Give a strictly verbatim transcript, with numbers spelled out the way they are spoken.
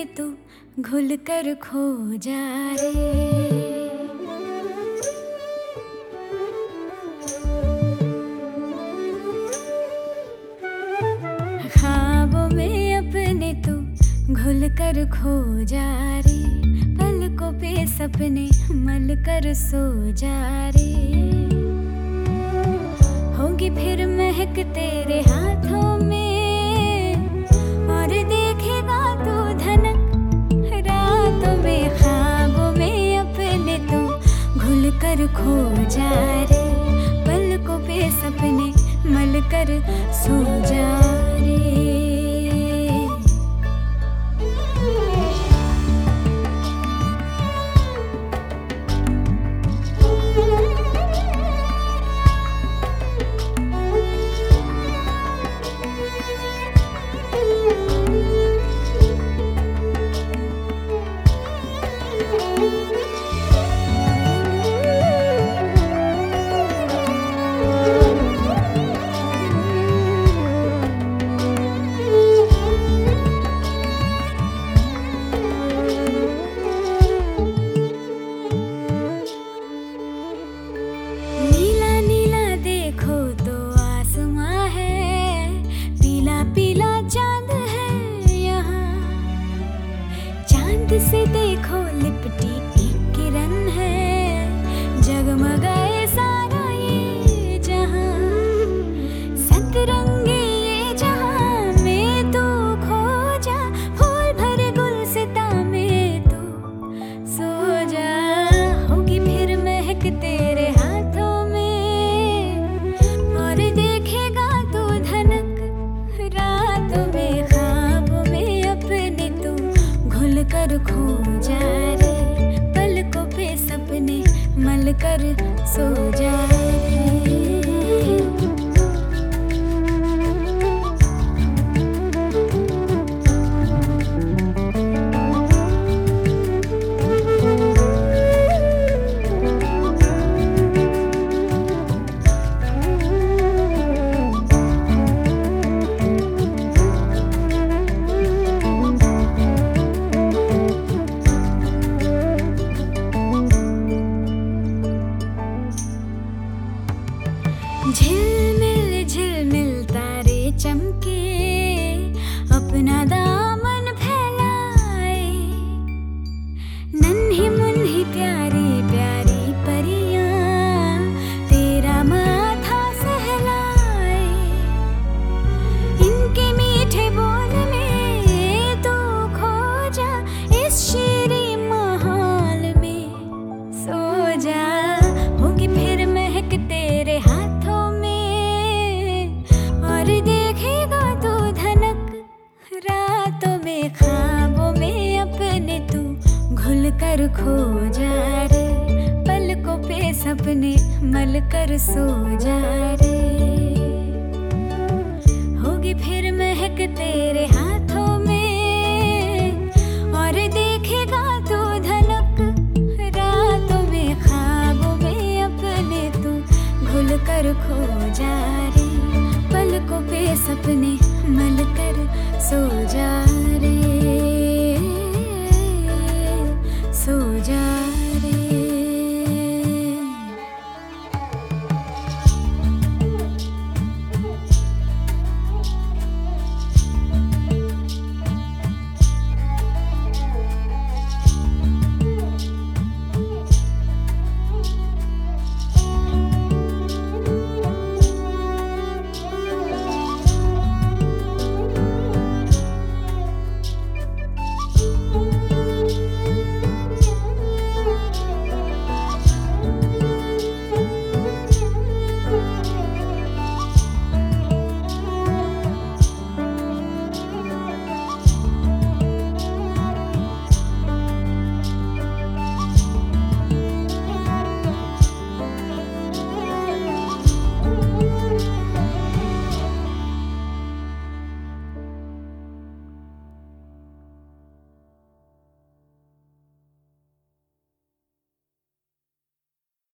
अपने तू घुल कर खो जा रे। ख्वाबों में अपने तू घुल कर खो जा रे, पलकों पे सपने मल कर सो जा रे। होगी फिर महक तेरे हाथों में और देखेगा तू धनक रातों में। ख्वाबों में अपने तू घुल कर खो जा रे, पलकों पे सपने मल कर सो जा रे। से देखो लिपटी एक किरण है, जगमगाए सारा ये जहां। सतरंगी ये जहां में तू खो जा, फूल भरे गुलसिता में तू सो जा। होगी फिर महक तेरे हाथों में और देखेगा तू धनक रातों में। ख्वाबों में अपने तू घुल कर खो जा रे, पलकों पे सपने मल कर सो जा रे। झिलमिल झिलमिल तारे चमके, अपना दामन फैलाए। नन्ही मुन्ही प्यारी प्यारी परियां तेरा माथा सहलाए। इनके मीठे बोल में तू खो जा, इस शीरी माहौल में सो जा। होगी फिर महक तेरे हाथों और देखेगा तू धनक रातों में। ख्वाबों में अपने तू घुल कर खो जा रे, पलकों पे सपने मल कर सो जा रे। होगी फिर महक तेरे हाथों में और देखेगा तू धनक रातों में। ख्वाबों में अपने तू घुल कर खो जा रे, पलकों पे सपने मल कर सो जा।